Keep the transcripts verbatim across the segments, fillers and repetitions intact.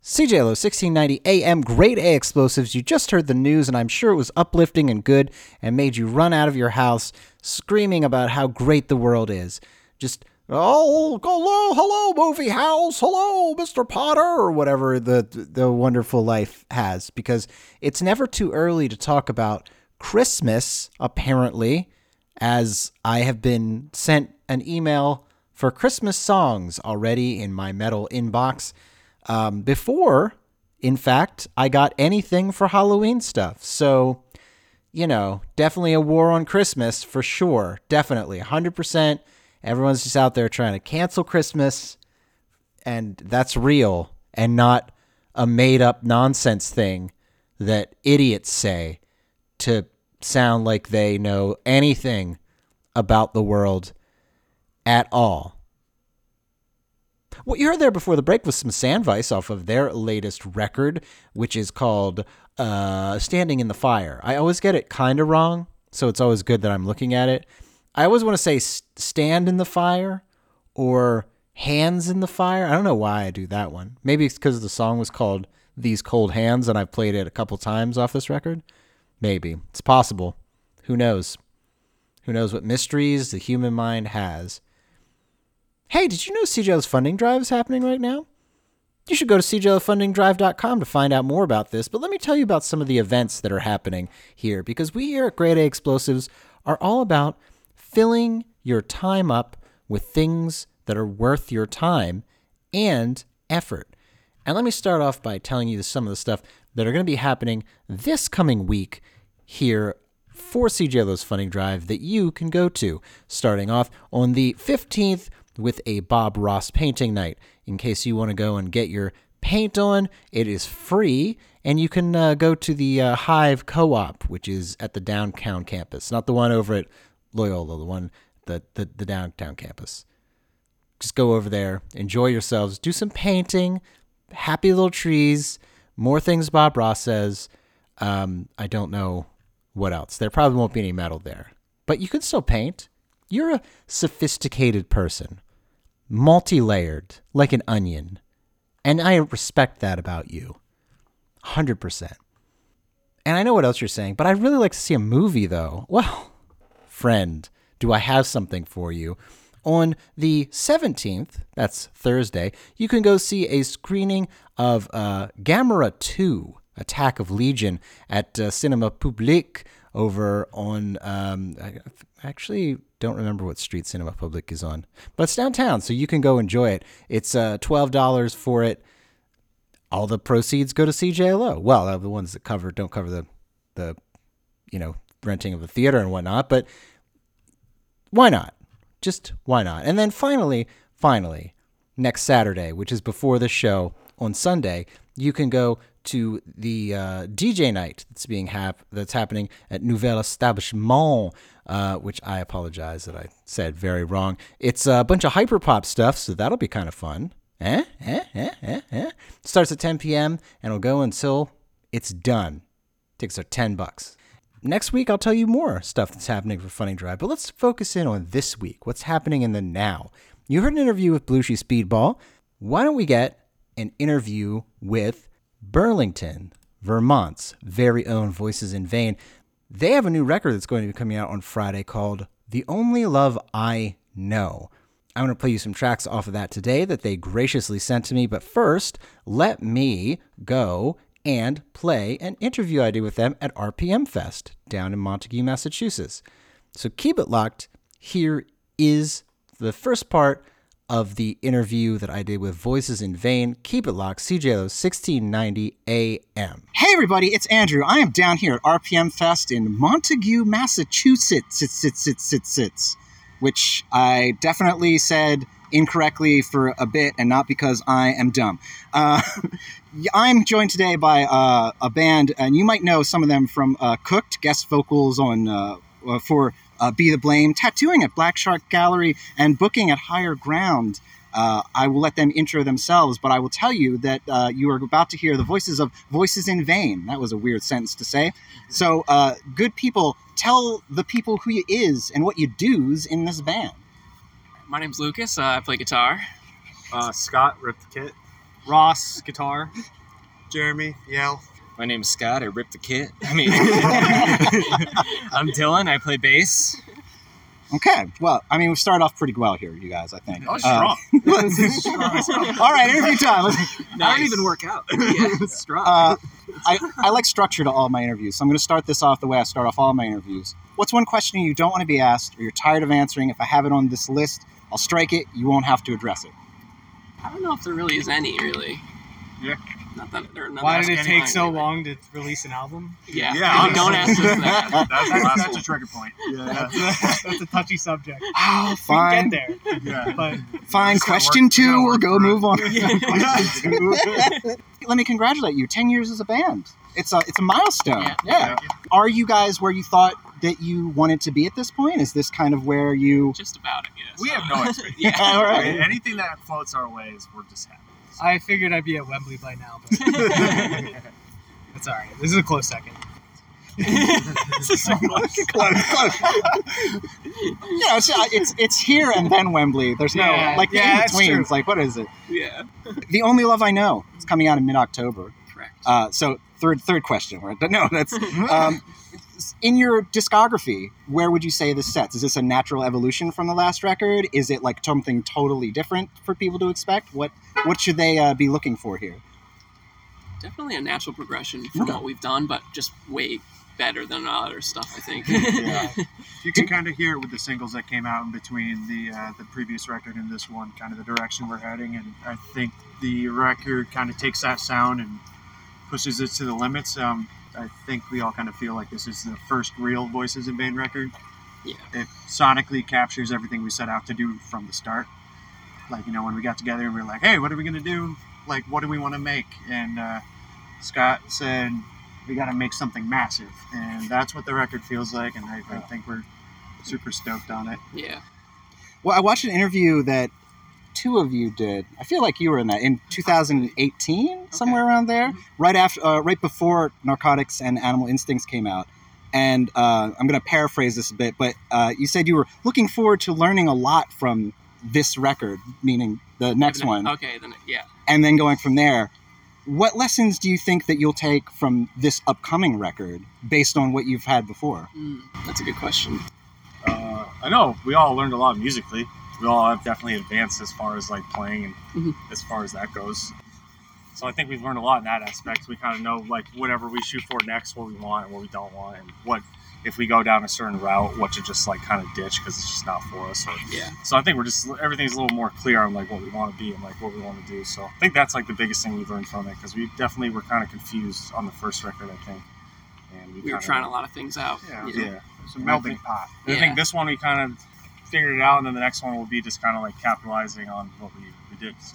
C J L O sixteen ninety A M, Grade A Explosives. You just heard the news, and I'm sure it was uplifting and good and made you run out of your house screaming about how great the world is. Just, oh, hello, hello, movie house, hello, Mister Potter, or whatever the, the wonderful life has, because it's never too early to talk about Christmas, apparently, as I have been sent an email for Christmas songs already in my metal inbox. Um, before, in fact, I got anything for Halloween stuff. So, you know, definitely a war on Christmas for sure. Definitely. one hundred percent. Everyone's just out there trying to cancel Christmas. And that's real and not a made up nonsense thing that idiots say to sound like they know anything about the world at all. What you heard there before the break was some Sandvice off of their latest record, which is called uh, Standing in the Fire. I always get it kind of wrong, so it's always good that I'm looking at it. I always want to say Stand in the Fire or Hands in the Fire. I don't know why I do that one. Maybe it's because the song was called These Cold Hands and I've played it a couple times off this record. Maybe. It's possible. Who knows? Who knows what mysteries the human mind has. Hey, did you know C J L's funding drive is happening right now? You should go to c j l funding drive dot com to find out more about this, but let me tell you about some of the events that are happening here, because we here at Grade A Explosives are all about filling your time up with things that are worth your time and effort. And let me start off by telling you some of the stuff that are going to be happening this coming week here for C J L's funding drive that you can go to, starting off on the fifteenth with a Bob Ross painting night. In case you want to go and get your paint on, it is free, and you can uh, go to the uh, Hive Co-op, which is at the downtown campus, not the one over at Loyola, the one, the, the, the downtown campus. Just go over there, enjoy yourselves, do some painting, happy little trees, more things Bob Ross says. Um, I don't know what else. There probably won't be any metal there, but you can still paint. You're a sophisticated person, multi-layered, like an onion, and I respect that about you, one hundred percent. And I know what else you're saying, but I'd really like to see a movie, though. Well, friend, do I have something for you. On the seventeenth, that's Thursday, you can go see a screening of uh, Gamera two, Attack of Legion, at uh, Cinema Public over on, um, I actually don't remember what street Cinema Public is on, but it's downtown, so you can go enjoy it. It's uh, twelve dollars for it. All the proceeds go to C J L O. Well, uh, the ones that cover don't cover the, the, you know, renting of the theater and whatnot, but why not? Just why not? And then finally, finally, next Saturday, which is before the show on Sunday, you can go to the uh, D J night that's being hap- that's happening at Nouvelle Establishment, uh, which I apologize that I said very wrong. It's a bunch of hyperpop stuff, so that'll be kind of fun. Eh? Eh? Eh? Eh? Eh? Starts at ten p.m. and it'll go until it's done. Tickets are ten bucks. Next week, I'll tell you more stuff that's happening for Funding Drive, but let's focus in on this week. What's happening in the now? You heard an interview with Blueshy Speedball. Why don't we get an interview with Burlington, Vermont's very own Voices in Vain? They have a new record that's going to be coming out on Friday called The Only Love I Know. I'm going to play you some tracks off of that today that they graciously sent to me, but first, let me go and play an interview I did with them at R P M Fest down in Montague, Massachusetts. So keep it locked. Here is the first part of the interview that I did with Voices in Vain. Keep it locked. C J L O sixteen ninety A M. Hey everybody, it's Andrew. I am down here at R P M Fest in Montague, Massachusetts, it's, it's, it's, it's, it's, which I definitely said incorrectly for a bit, and not because I am dumb. Uh, I'm joined today by uh, a band, and you might know some of them from uh, Cooked, guest vocals on uh, for uh, Be the Blame, tattooing at Black Shark Gallery, and booking at Higher Ground. Uh, I will let them intro themselves, but I will tell you that uh, you are about to hear the voices of Voices in Vain. That was a weird sentence to say. So, uh, good people, tell the people who you is and what you do's in this band. My name's Lucas. Uh, I play guitar. Uh, Scott ripped the kit. Ross, guitar. Jeremy, yell. My name is Scott. I rip the kit. I mean, I'm Dylan. I play bass. Okay, well, I mean, we started off pretty well here, you guys, I think. Oh, strong. Uh, all right, interview time. Let's, I don't even work out. Yeah, strong. uh, I, I like structure to all my interviews, so I'm going to start this off the way I start off all my interviews. What's one question you don't want to be asked or you're tired of answering? If I have it on this list, I'll strike it. You won't have to address it. I don't know if there really is any, really. Yeah. Not that there. Not Why that did it ask take anyone, so really. long to release an album? Yeah. Yeah, Maybe don't ask us that. That's, That's, that's, that's a trigger point. Yeah. That's, that's a touchy subject. Oh, We fine. can get there. Yeah. But Fine. It's gotta Question work- it's gotta two, we'll work go for move on. Question two. Let me congratulate you. Ten years as a band. It's a, it's a milestone. Yeah. Yeah. Are you guys where you thought that you wanted to be at this point? Is this kind of where you... Just about it. Yes. We have no expectations. Yeah. All right. Anything that floats our way is we're just happy. I figured I'd be at Wembley by now, but it's all right. This is a close second. This is so close. Close, close. Yeah, it's, it's it's here and then Wembley. There's no Yeah, like the yeah, in that's between. true. It's like, what is it? Yeah. The Only Love I Know. It's coming out in mid October. Correct. Uh, so third third question. Right? But no, that's um, in your discography. Where would you say this sets? Is this a natural evolution from the last record? Is it like something totally different for people to expect? What what should they uh, be looking for here? Definitely a natural progression from Okay. what we've done, but just way better than other stuff, I think. Yeah. You can kind of hear it with the singles that came out in between the uh, the previous record and this one, kind of the direction we're heading. And I think the record kind of takes that sound and pushes it to the limits. Um, I think we all kind of feel like this is the first real Voices in Vain record. Yeah. It sonically captures everything we set out to do from the start. Like, you know, when we got together and we were like, hey, what are we going to do? Like, what do we want to make? And uh, Scott said, we got to make something massive. And that's what the record feels like. And I, I think we're super stoked on it. Yeah. Well, I watched an interview that two of you did. I feel like you were in that in two thousand eighteen, somewhere around there, right after, uh, right before Narcotics and Animal Instincts came out. And uh, I'm going to paraphrase this a bit, but uh, you said you were looking forward to learning a lot from this record, meaning the next Then- one, Okay, then, yeah. and then going from there. What lessons do you think that you'll take from this upcoming record based on what you've had before? Mm, that's a good question. Uh, I know we all learned a lot musically. We all have definitely advanced as far as like playing and Mhm. as far as that goes. So I think we've learned a lot in that aspect. We kind of know like whatever we shoot for next, what we want and what we don't want, and what if we go down a certain route, what to just like kind of ditch because it's just not for us. Or, Yeah. so I think we're just everything's a little more clear on like what we want to be and like what we want to do. So I think that's like the biggest thing we've learned from it because we definitely were kind of confused on the first record, I think. And We were kinda- trying a lot of things out. Yeah. you know? Yeah. It's a melting pot. I Yeah. think this one we kind of figured it out, and then the next one will be just kind of like capitalizing on what we, we did. So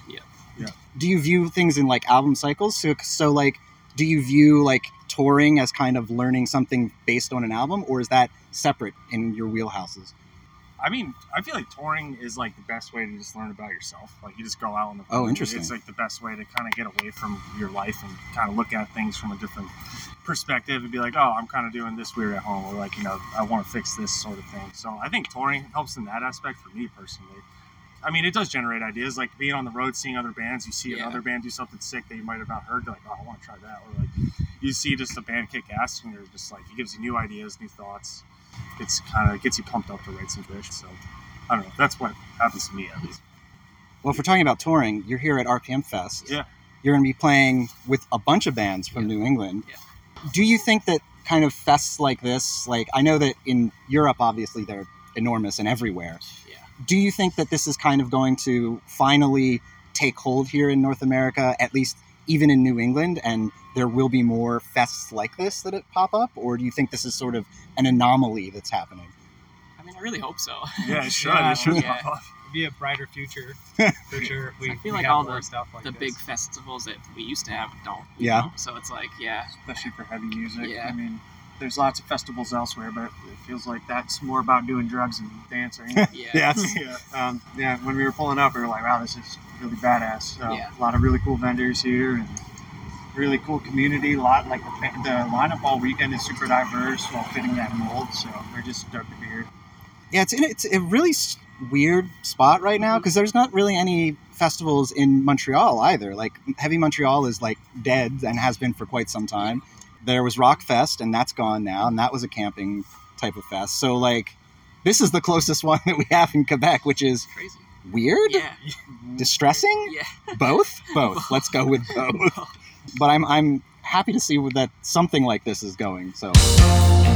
Do you view things in like album cycles? So, so like, do you view like touring as kind of learning something based on an album, or is that separate in your wheelhouses? I mean, I feel like touring is like the best way to just learn about yourself. Like you just go out on the Oh, road. interesting. It's like the best way to kind of get away from your life and kind of look at things from a different perspective and be like, oh, I'm kind of doing this weird at home, or like, you know, I want to fix this sort of thing. So I think touring helps in that aspect for me personally. I mean, it does generate ideas, like being on the road, seeing other bands. You see Yeah. another band do something sick that you might have not heard. You're like, oh, I want to try that. Or like, you see just a band kick ass, and you're just like, it gives you new ideas, new thoughts. It's kind of gets you pumped up to write some fish. So I don't know. That's what happens to me at least. Well, if we're talking about touring, you're here at R P M Fest. Yeah. You're going to be playing with a bunch of bands from New England. Yeah. Do you think that kind of fests like this, like I know that in Europe, obviously they're enormous and everywhere. Yeah. Do you think that this is kind of going to finally take hold here in North America, at least even in New England, and there will be more fests like this that pop up? Or do you think this is sort of an anomaly that's happening? I mean, I really hope so. Yeah, it should. Yeah, it should yeah. pop up. It'd be a brighter future for sure. If we, I feel we like have all more the- stuff like The this. big festivals that we used to have don't. you Yeah. know? So it's like, yeah. Especially for heavy music. Yeah. I mean, there's lots of festivals elsewhere, but it feels like that's more about doing drugs and dancing. Yeah. Yes. yeah. Um, yeah. When we were pulling up, we were like, wow, this is really badass. So, Yeah. A lot of really cool vendors here and really cool community. A lot like the, ba- the lineup all weekend is super diverse while fitting that mold. So we're just stoked to be here. Yeah, it's in it's a really s- weird spot right now because there's not really any festivals in Montreal either. Like Heavy Montreal is like dead and has been for quite some time. There was Rockfest, and that's gone now, and that was a camping type of fest. So like, this is the closest one that we have in Quebec, which is Crazy. weird, Yeah. distressing, Yeah. both, both. Let's go with both. But I'm I'm happy to see that something like this is going. So.